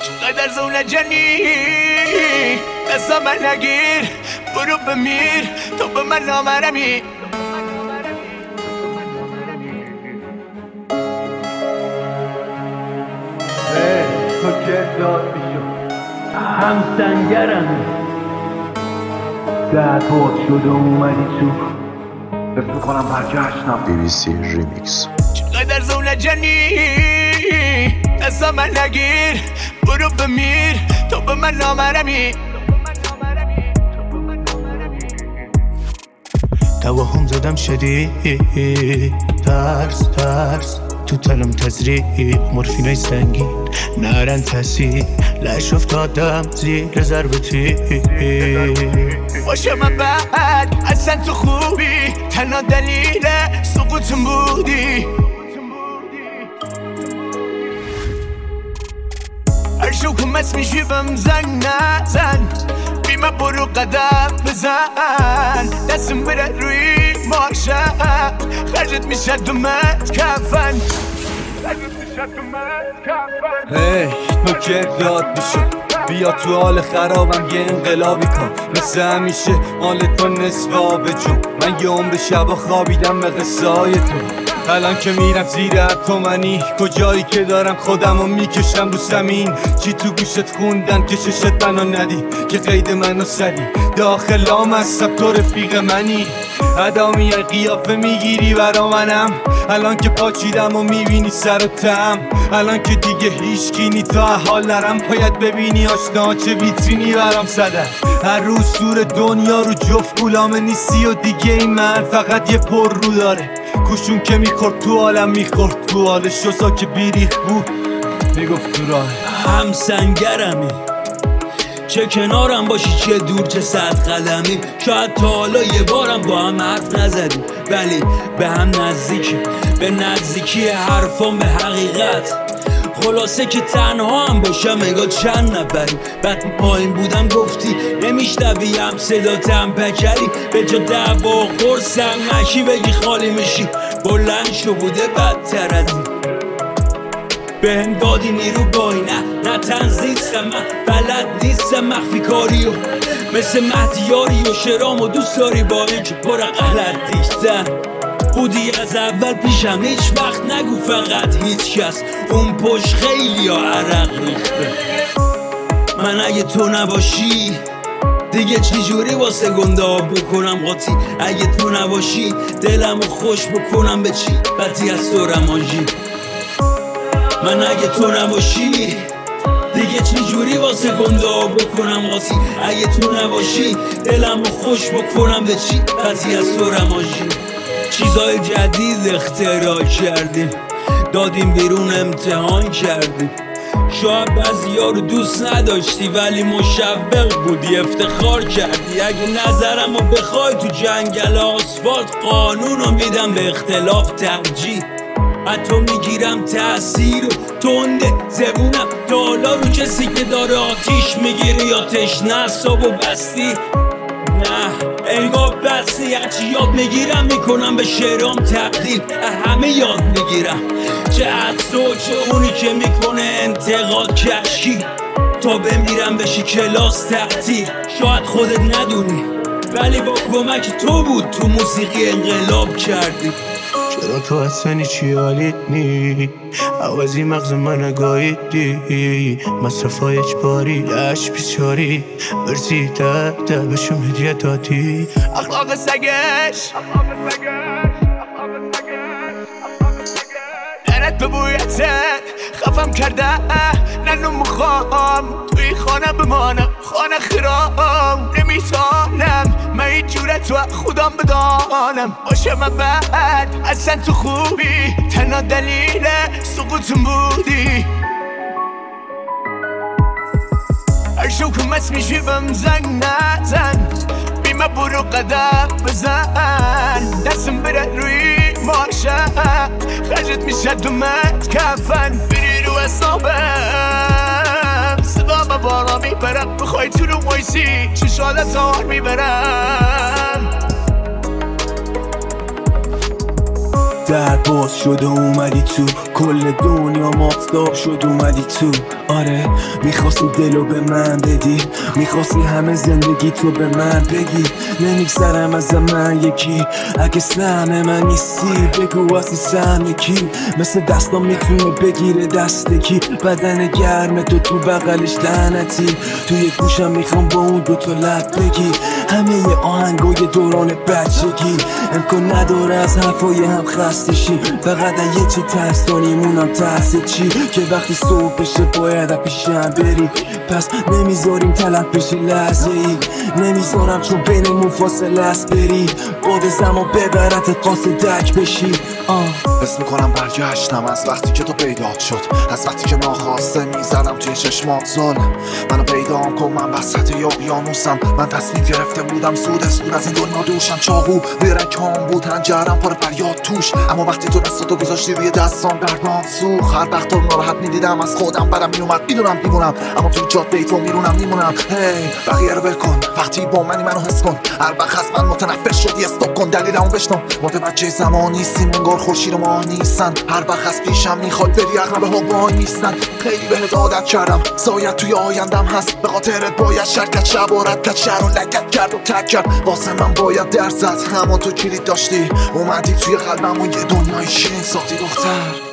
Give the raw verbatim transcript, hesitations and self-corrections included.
چقدر زونه جنی دستا من نگیر، برو بمیر تو به من نامرمی. تو که داد بیشو هم سنگرم در باز شد و اومدی تو فکر میکنم برگشتم. بی بی سی ریمیکس. چقدر زونه جنی دستا من نگیر، برو بمیر تو به من نامرمی. توهم زدم شدی ترس ترس تو تلم تزریق مورفینای سنگین نرن تاثیر لش افتادم زیر ضربتی. باشه من بعد اصلا تو خوبی تنها دلیل سقوطم بودی. هر شو که مس میشی بهم زنگ نزن، بیمه برو قدم بزن، دستم بره روی ماشم خرجت میشه دومت کفن. هی تو که داد بیشو بیا تو حال خرابم یه انقلابی کن، مثل همیشه مال تو نصف آبه جون. من یه عمر شبا خوابیدم به قصه های تو، الان که میرم زیر اتمنی کجایی که دارم خودمو میکشم رو زمین. چی تو گوشت خوندن که ششت منو ندی که قید منو سدی، داخل آم هستم تو رفیق منی. ادا میای قیافه میگیری برا منم، الان که پاچیدم و میبینی سر و تم، الان که دیگه هیچ کینی تا حال نرم. باید ببینی آشنا چه ویترینی برام زدن. هر روز سور دنیا رو جفت گولامه نیستی و دیگه این من فقط یه پر رو داره. کوشون که میخورد تو عالم میخورد تو حال شوزا که بیریخ بود میگفت تو راه. هم سنگرمی چه کنارم باشی چه دور چه صد قدمی. شاید تا حالا یه بارم با هم حرف نزدیم ولی به هم نزدیکی، به نزدیکی حرفان به حقیقت. خلاصه که تنها هم باشم اگه چند نفری. بعد پایین بودم گفتی نمیشنوی هم صداتم پکری، به جا دعوا قرصم نشی بگی خالی میشی بلند شو بوده بدتر از این. بهم دادی نیرو باینه نه تنزیستم من بلد نیستم مخفی کاریو مثل مهدیاری و شرام و دوست داری با این که پر غلط دیشتن بودی از اول پیشم. هیچ وقت نگو فقط هیچ کس اون پشت خیلی ها عرق ریخته. من اگه تو نباشی دیگه چی جوری واسه گنده آب بکنم قاطی. اگه تو نباشی دلمو خوش بکنم به چی بدی از تو رمانجی. من اگه تو نباشی دیگه چی جوری واسه گنده آب بکنم قاطی. اگه تو نباشی دلمو خوش بکنم به چی بدی از تو رمانجی. چیزای جدید اختراع کردیم دادیم بیرون امتحان کردیم. شاید بعضیا رو دوست نداشتی ولی مشوق بودی افتخار کردی. اگه نظرمو بخوای تو جنگل آسفالت قانونو میدم به اختلاف ترجیح. حتی میگیرم تأثیر و تنده زبونم دالا رو کسی که داره آتیش میگیری آتش نصاب و بستی. نه انگار بستی هرچی یاد میگیرم میکنم به شعرام تبدیل. همه یاد میگیرم چه از تو چه اونی که میکنه انتقاد کشکی تا بمیرم بشی کلاس تحتیل. شاید خودت ندونی ولی با کمک تو بود تو موسیقی انقلاب کردی. چرا تو اصلا چی حالیت نی عوضی مغز من گاییدی مصرفای اجباری لش بیچاری برسی ده ده بشم هدیه دادی. اخلاق سگش لعنت به بویتت خفم کرده ننو مخوام توی خانه بمانم خانه خرام نمیتانم من این جورت و خودم بدانم. باشه من بعد اصلا تو خوبی تنها دلیل سقوطم بودی. هر شو که مس میشی بهم زنگ نزن، بیمه برو قدم بزن، دستم بره روی ماشم خرجت میشه دومت کفن. بری رو حسابم صدا به بارا میبرم بخوای تو رو وایسی چشالت آر میبرم. در باز شد و اومدی تو کل دنیا مافتاب شد اومدی تو آره میخواستی دلو به من بدی، میخواستی همه زندگی تو به من بگی. نمیگذرم از من یکی، اگه سهم من نیستی بگو واسه سهم کی. مثل دستام میتونه بگیره دست کی، بدن گرم تو تو بغلش لعنتی. توی گوشم میخوام با اون دوتا لب بگی همه ی آهنگای دوران بچگی. امکان نداره از حرفای هم خسته شی، فقط یه چی ترس دانیمونم ترس چی، که وقتی صبح بشه باید پیشم بری. پس نمیذاریم تلف بشه لحظه ای، نمیذارم چون بینمون فاصله است بری. باد زمان ببرت قاصدک بشی. آه حس میکنم برگشتم از وقتی که تو پیدا شد، از وقتی که ناخواسته میزدم توی چشمات ظلم. منو پیدام کن، من وسط اقیانوسم. من تصمیم گرفته بودم زود زود از این دنیا دوشم. چاقو بیرکام بود، هنجرم پر فریاد توش، اما وقتی تو دستاتو گذاشتی روی دستام گردان سوخ. هر وقت تو ناراحت میدیدم از خودم برم میومد، میدونم میمونم اما توی جاده تو میرونم میمونم. هی بقیه رو ول کن، وقتی با منی منو حس کن. هر وقت از من متنفر شدی استاپ کن، دلیلمو بشنو. متوجه زمان نیستیم انگار خورشید و ماه نیستن. هر وقت از پیشم میخواد بری عقربه ها وای نیستن. خیلی بهت عادت کردم، سایت توی آیندم هست. به خاطرت باید شرکت شبارت کرد، شهر و لگت کرد و تک کرد. واسه من باید در زد، اما تو کلید داشتی. اومدی توی قلبم و یه دنیای شیرین ساختی دختر.